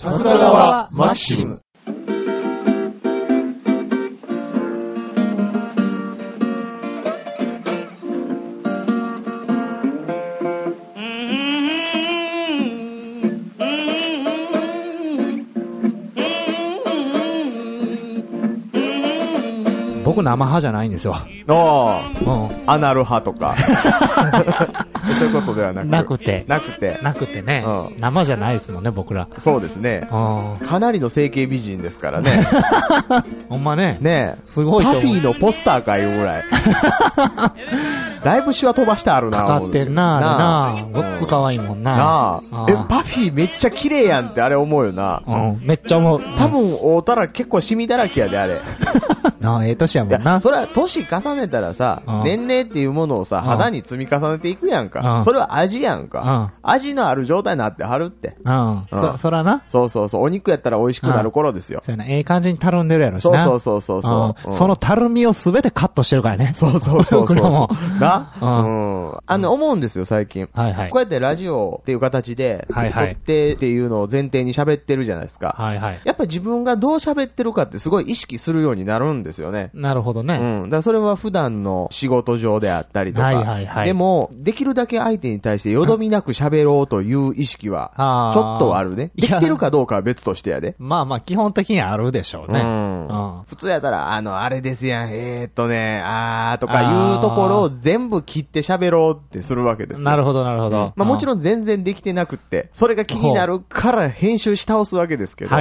桜川マキシム。 僕生派じゃないんですよ。 アナル派とか。そういうことではなくてね、生じゃないですもんね、僕ら。 そうですね。かなりの整形美人ですからね。 ほんまね。 ねえ。 すごいと思う。 パフィーのポスターかいうぐらい。だいぶシワ飛ばしてあるな。 かかってんな、あれな。ごっつ可愛いもんな。 なあ。パフィーめっちゃ綺麗やんってあれ思うよな。 めっちゃ思う。 多分、会うたら結構シミだらけやで、あれ。 なあ、ええ年やもんな。 それは年重ねたらさ、年齢っていうものをさ、肌に積み重ねていくやんか。それは味やんか。味のある状態になってはるって。 そらな。 そうそうそう。お肉やったら美味しくなる頃ですよ。 そうやな。ええ感じにたるんでるやろしな。 そう。そのたるみをすべてカットしてるからね。 そう。 僕らも。 な思うんですよ、最近。こうやってラジオっていう形で、撮ってっていうのを前提に喋ってるじゃないですか。やっぱ自分がどう喋ってるかってすごい意識するようになるんですよね。 なるほどね。 だからそれは普段の仕事上であったりとか。でも、できるだけ相手に対してよどみなく喋ろうという意識は、ちょっとあるね。できてるかどうかは別としてやで。 まあ基本的にあるでしょうね。 普通やったら、あれですやん、とかいうところを全部切って喋ろうってするわけですよ。 なるほど。 もちろん全然できてなくって、それが気になるから編集し倒すわけですけど。 な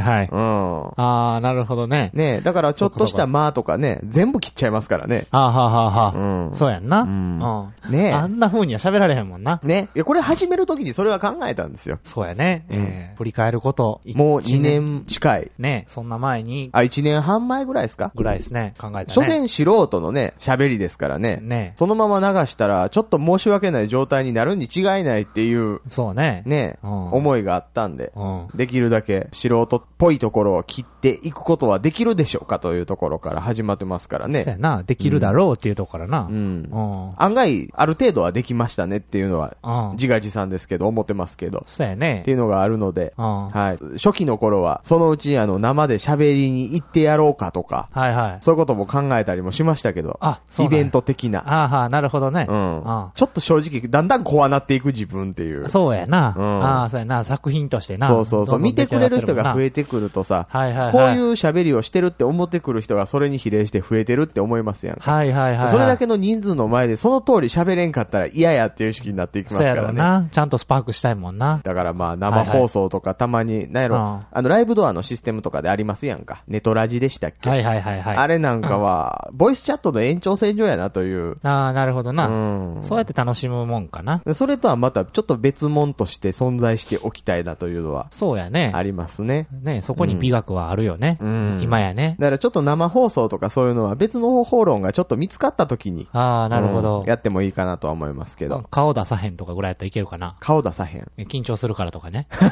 るほどね。 ねだからちょっとした間とかね、全部切っちゃいますからね。 そうやんな。 ねあんな風には喋られへんもんな。 ねこれ始めるときにそれは考えたんですよ。 そうやね。振り返ること。 もう2年近い。 ねそんな前に。 1年半前ぐらいですか？ ぐらいですね。考えたね。 所詮素人のね、喋りですからね。そのまま流したら、ちょっと申し訳ない状態になるに違いないっていう。 そうね。 思いがあったんで、できるだけ素人っぽいところを切っていくことはできるでしょうかというところから始まってますからね。 そうやな。できるだろうっていうところからな。 案外、ある程度はできましたねっていうのは、自画自賛ですけど、思ってますけど。 そうやね。 っていうのがあるので、初期の頃は、そのうち生で喋りに行ってやろうかとか、そういうことも考えたりもしましたけど、イベント的な。 なるほどね。 ちょっと正直、だんだん怖なっていく自分っていう。 そうやな。そうやな。作品としてな。 そう。見てくれる人が増えてくるとさ、こういう喋りをしてるって思ってくる人がそれに比例して増えてるって思いますやん。それだけの人数の前でその通り喋れんかったら嫌やっていう意識になっていきますからね。そうやろな。 ちゃんとスパークしたいもんな。 だから生放送とかたまに、なんやろ、ライブドアのシステムとかでありますやんか。ネトラジでしたっけ？あれなんかは、ボイスチャットの延長線上やなという。 なるほどな。そうやって楽しむもんかな。 それとはまたちょっと別物として存在しておきたいなというのは。 そうやね。 ありますね。 そこに美学はあるよね。今やね。 だからちょっと生放送とかそういうのは別の方法論がちょっと見つかった時に。 なるほど。 やってもいいかなとは思いますけど。 顔出さへんとかぐらいやったらいけるかな。 顔出さへん。 緊張するからとかね。だ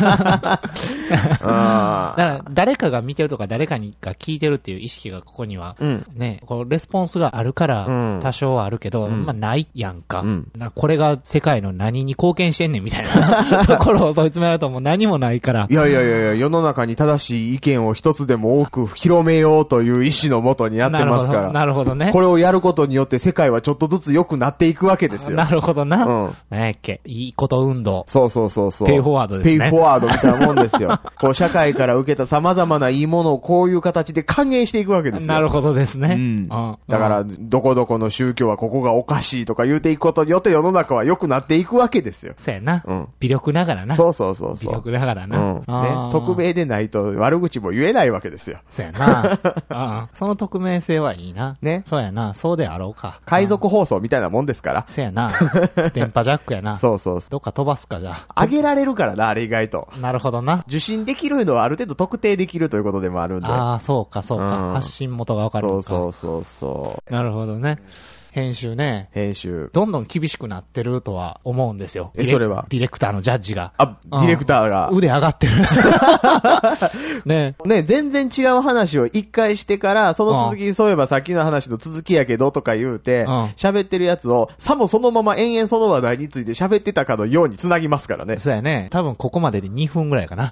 から誰かが見てるとか誰かが聞いてるっていう意識がここには、こうレスポンスがあるから多少はあるけど、ないやんか。これが世界の何に貢献してんねんみたいなところを問い詰められるともう何もないから。 いや、世の中に正しい意見を一つでも多く広めようという意志のもとにやってますから。 なるほどね。 これをやることによって世界はちょっとずつ良くなっていくわけですよ。 なるほどな。何やっけ、いいこと運動。 そう。 ペイフォワードですね。 ペイフォワードみたいなもんですよ。こう社会から受けた様々ないいものをこういう形で還元していくわけですよ。 なるほどですね。 だから、どこどこの宗教はここがおかしいとか言うていくことによって世の中は良くなっていくわけですよ。 そうやな。微力ながらな。 そう。 微力ながらな。 匿名でないと悪口も言えないわけですよ。 そうやな。その匿名性はいいな。そうやな。そうであろうか。 海賊放送みたいなもんですから。 そうやな。電波ジャックやな。 そう。 どっか飛ばすかじゃあ。 上げられるからな、あれ意外と。 なるほどな。 受信できるのはある程度特定できるということでもあるんで。 そうか。発信元がわかるのか。 そう。 なるほどね。 編集ね。 編集。 どんどん厳しくなってるとは思うんですよ。 それはディレクターのジャッジが。 ディレクターが。 腕上がってる。ね。 全然違う話を一回してから、その続き、そういえばさっきの話の続きやけどとか言うて、喋ってるやつを、さもそのまま延々その話題について喋ってたかのように繋ぎますからね。 そうやね。多分ここまでで2分ぐらいかな。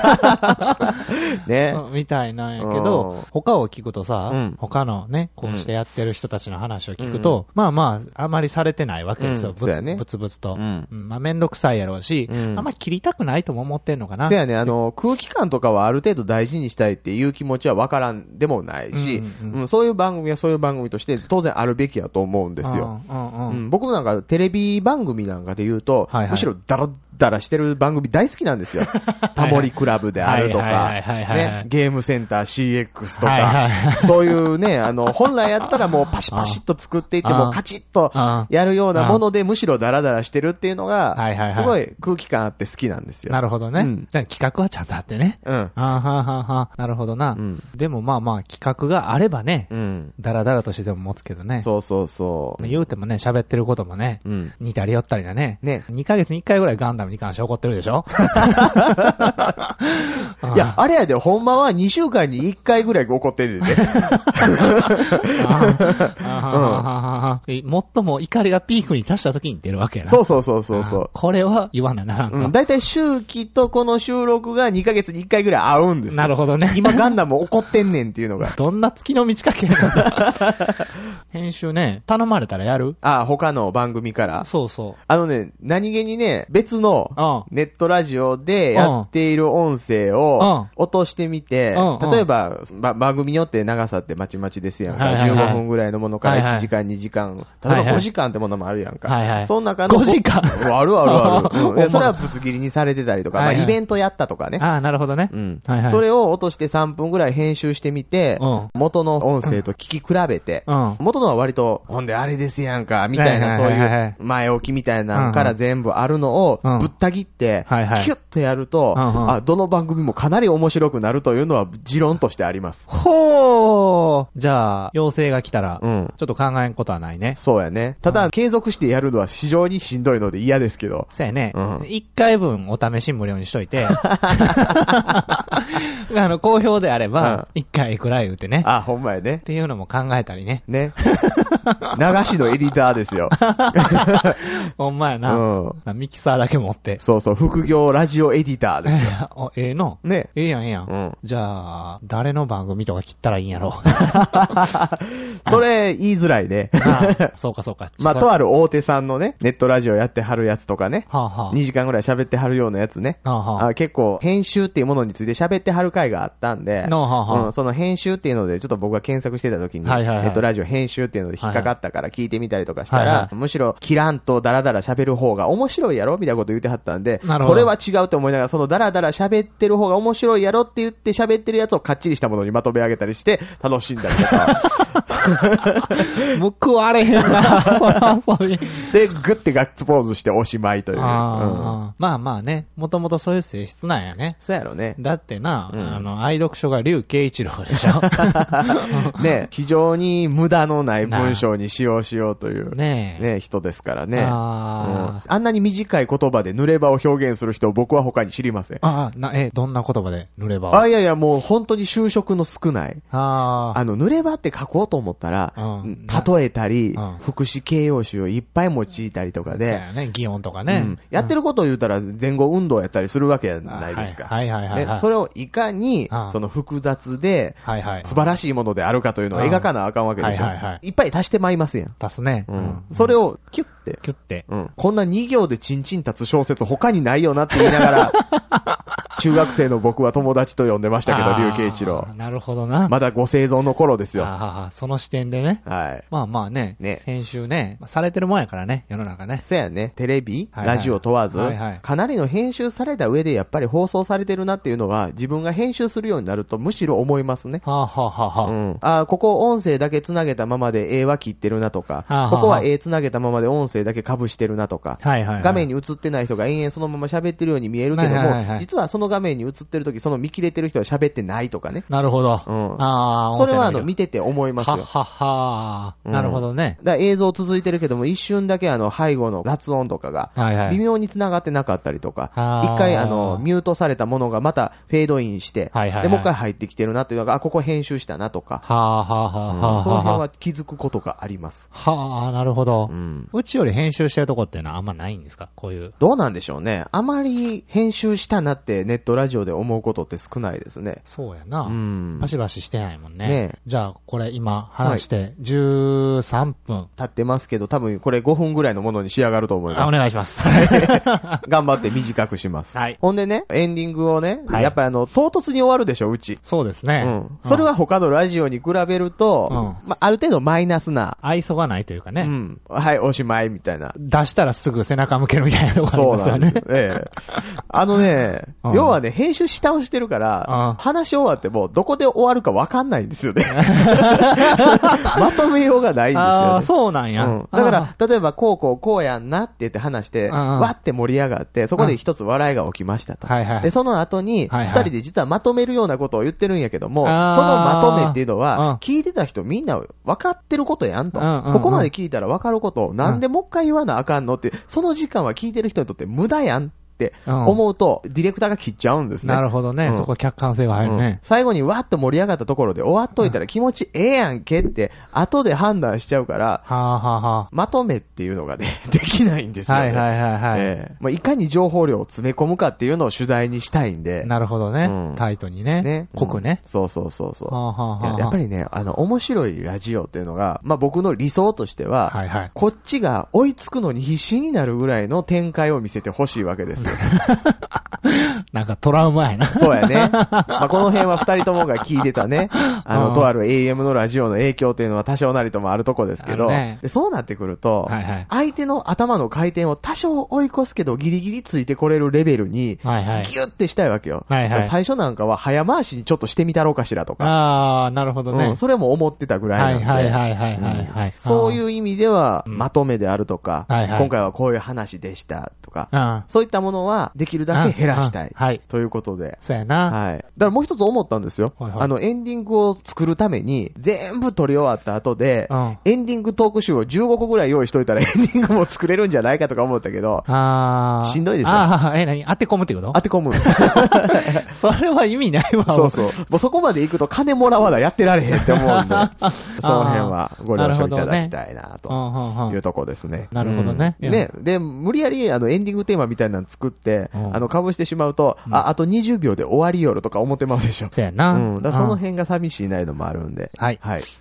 ね。 みたいなんやけど、他を聞くとさ、他のね、こうしてやってる人たちの話を聞くと、まあまあ、あまりされてないわけですよ。ぶつぶつと。まあめんどくさいやろうし、あんまり切りたくないとも思ってんのかな。 そうやね、空気感とかはある程度大事にしたいっていう気持ちはわからんでもないし、そういう番組はそういう番組として当然あるべきやと思うんですよ。僕なんかテレビ番組なんかで言うと、むしろダラッダラしてる番組大好きなんですよ。タモリクラブであるとか、ゲームセンター CX とか、そういうね、本来やったらもうパシパシッと作っていってもカチッとやるようなものでむしろダラダラしてるっていうのが、すごい空気感あって好きなんですよ。 なるほどね。じゃあ企画はちゃんとあってね。なるほどな。でもまあまあ企画があればね、ダラダラとしてでも持つけどね。 そうそうそう。 言うてもね、喋ってることもね、似たり寄ったりがね、2ヶ月に1回ぐらいガンダムに関して怒ってるでしょ。 いや、あれやで、ほんまは2週間に1回ぐらい怒ってるでね。 最も怒りがピークに達した時に出るわけやな。 そうそうそうそう。 これは言わななんか。 だいたい周期とこの収録が2ヶ月に1回ぐらい合うんですよ。 なるほどね。 今ガンダム怒ってんねんっていうのが。 どんな月の満ち欠けやな。編集ね、頼まれたらやる？ 他の番組から。 そうそう。 何気にね、別のネットラジオでやっている音声を落としてみて、例えば、番組によって長さってまちまちですやんか。15分ぐらいのものから1時間、2時間、例えば5時間ってものもあるやんか。その中の。 5時間ある。それはぶつ切りにされてたりとか、イベントやったとかね。 なるほどね。 それを落として3分ぐらい編集してみて、元の音声と聞き比べて、元のは割と、ほんであれですやんか、みたいな、そういう前置きみたいなのから全部あるのをぶった切って、キュッとやると、どの番組もかなり面白くなるというのは持論としてあります。 ほー。じゃあ、要請が来たら、ちょっと考えんことはないね。 そうやね。ただ、継続してやるのは非常にしんどいので嫌ですけど。 そうやね。1回分お試し無料にしといて、好評であれば、1回くらい言うてね。 ほんまやね。 っていうのも考えたりね。 ね。流しのエディターですよ。 ほんまやな。ミキサーだけ持って。 そうそう、副業ラジオエディターですよ。 ええのね。 ええやん。じゃあ、誰の番組とか切ったらいいんやろ。 それ、言いづらいね。 そうか。 とある大手さんのね、ネットラジオやってはるやつとかね。2時間ぐらい喋ってはるようなやつね。結構、編集っていうものについて喋ってはる回があったんで、その編集っていうので、ちょっと僕が検索してた時に、ネットラジオ編集っていうので引っかかったから聞いてみたりとかしたら、むしろ、キランとダラダラ喋る方が面白いやろみたいなこと言ってはったんで、それは違うと思いながら、そのダラダラ喋ってる方が面白いやろって言って喋ってるやつをかっちりしたものにまとめ上げたりして、楽しんだりとか。 報われへんな、そういう。 で、グッてガッツポーズしておしまいという。 まあまあね、もともとそういう性質なんやね。 そうやろね。 だってな、愛読書が竜慶一郎でしょ。 ね、非常に無駄のない文章に使用しようという、ね、人ですからね。あんなに短い言葉で濡れ場を表現する人を僕は他に知りません。 どんな言葉で濡れ場を？ いや、もう本当に修飾の少ない。濡れ場って書こうと思ったら、例えたり、副詞形容詞をいっぱい用いたりとかで。 そうやね、擬音とかね。 やってることを言うたら前後運動やったりするわけじゃないですか。それをいかに、その複雑で、素晴らしいものであるかというのを描かなあかんわけでしょ。いっぱい足してまいりますやん。 足すね。 それをキュッて。こんな2行でチンチン立つ小説他にないよなって言いながら、中学生の僕は友達と呼んでましたけど、竜慶一郎。 なるほどな。 まだご生存の頃ですよ。 その視点でね。まあまあね、編集ね、されてるもんやからね、世の中ね。 そうやね。テレビ、ラジオ問わず、かなりの編集された上でやっぱり放送されてるなっていうのは、自分が編集するようになるとむしろ思いますね。ここ音声だけつなげたままで A は切ってるなとか、ここは A つなげたままで音声声だけ被してるなとか、画面に映ってない人が延々そのまま喋ってるように見えるけども、実はその画面に映ってる時その見切れてる人は喋ってないとかね。 なるほど。 それは見てて思いますよ。 なるほどね。 だから映像続いてるけども、一瞬だけ背後の雑音とかが、微妙に繋がってなかったりとか、一回ミュートされたものがまたフェードインして、で、もう一回入ってきてるなというのが、ここ編集したなとか、その辺は気づくことがあります。 なるほど。うちより編集してるとこっていうのはあんまないんですか？こういう。 どうなんでしょうね。あまり編集したなってネットラジオで思うことって少ないですね。 そうやな。バシバシしてないもんね。じゃあ、これ今話して13分経ってますけど、多分これ5分ぐらいのものに仕上がると思います。 お願いします。 頑張って短くします。ほんでね、エンディングをね、やっぱり唐突に終わるでしょ、うち。 そうですね。 それは他のラジオに比べると、ある程度マイナスな。 愛想がないというかね。 はい、おしまいみたいな。 出したらすぐ背中向けるみたいなところありますよね。 そうなんです。要はね、編集し倒してるから、話し終わってもどこで終わるか分かんないんですよね。まとめようがないんですよね。 そうなんや。 だから、例えばこうやんなって言って話して、わって盛り上がって、そこで一つ笑いが起きましたと。で、その後に、二人で実はまとめるようなことを言ってるんやけども、そのまとめっていうのは、聞いてた人みんな分かってることやんと。ここまで聞いたら分かることを、なんでもう一回言わなあかんのって、その時間は聞いてる人にとって無駄やんって思うと、ディレクターが切っちゃうんですね。 なるほどね。そこは客観性が入るね。 最後にわーっと盛り上がったところで終わっといたら気持ちええやんけって、後で判断しちゃうから、まとめっていうのがね、できないんですよね。いかに情報量を詰め込むかっていうのを主題にしたいんで。 なるほどね。タイトにね。濃くね。 そう。やっぱりね、面白いラジオっていうのが、僕の理想としては、こっちが追いつくのに必死になるぐらいの展開を見せてほしいわけです。 なんかトラウマやな。 そうやね。この辺は二人ともが聞いてたね、とある AM のラジオの影響っていうのは多少なりともあるとこですけど、でそうなってくると、相手の頭の回転を多少追い越すけどギリギリついてこれるレベルに、ギュッてしたいわけよ。最初なんかは早回しにちょっとしてみたろうかしらとか。 なるほどね。 それも思ってたぐらいなんで。そういう意味では、まとめであるとか、今回はこういう話でしたとか、そういったものはできるだけ減らしたい。ということで。 そうやな。 だからもう一つ思ったんですよ。エンディングを作るために、全部撮り終わった後で、エンディングトーク集を15個ぐらい用意しといたらエンディングも作れるんじゃないかとか思ったけど、しんどいでしょ。 何当て込むってこと当て込む。 それは意味ないわ。 そう。もうそこまで行くと金もらわなやってられへんって思うんで、その辺はご了承いただきたいな、というとこですね。 なるほどね。 で、無理やりエンディングテーマみたいなの作って、かぶしてしまうと、あと20秒で終わりよるとか思ってますでしょ。 そうやな。 だからその辺が寂しいないのもあるんで。